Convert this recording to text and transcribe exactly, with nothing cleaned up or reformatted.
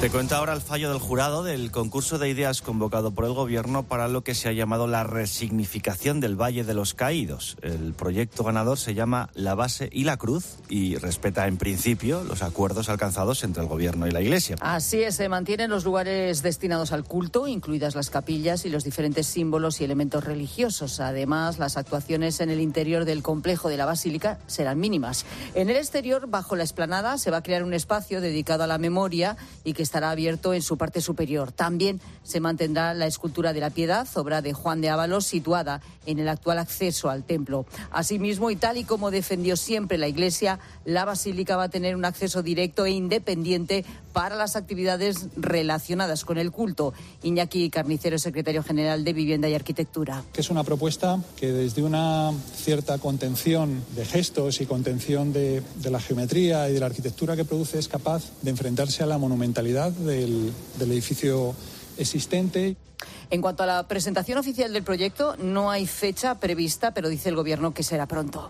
Te cuento ahora el fallo del jurado del concurso de ideas convocado por el Gobierno para lo que se ha llamado la resignificación del Valle de los Caídos. El proyecto ganador se llama La Base y la Cruz y respeta en principio los acuerdos alcanzados entre el Gobierno y la Iglesia. Así es, se mantienen los lugares destinados al culto, incluidas las capillas y los diferentes símbolos y elementos religiosos. Además, las actuaciones en el interior del complejo de la Basílica serán mínimas. En el exterior, bajo la explanada, se va a crear un espacio dedicado a la memoria y que estará abierto en su parte superior. También se mantendrá la escultura de la Piedad, obra de Juan de Ávalos, situada en el actual acceso al templo. Asimismo, y tal y como defendió siempre la Iglesia, la Basílica va a tener un acceso directo e independiente para las actividades relacionadas con el culto. Iñaki Carnicero, secretario general de Vivienda y Arquitectura. Que es una propuesta que desde una cierta contención de gestos y contención de, de la geometría y de la arquitectura que produce es capaz de enfrentarse a la monumentalidad del, del edificio existente. En cuanto a la presentación oficial del proyecto, no hay fecha prevista, pero dice el Gobierno que será pronto.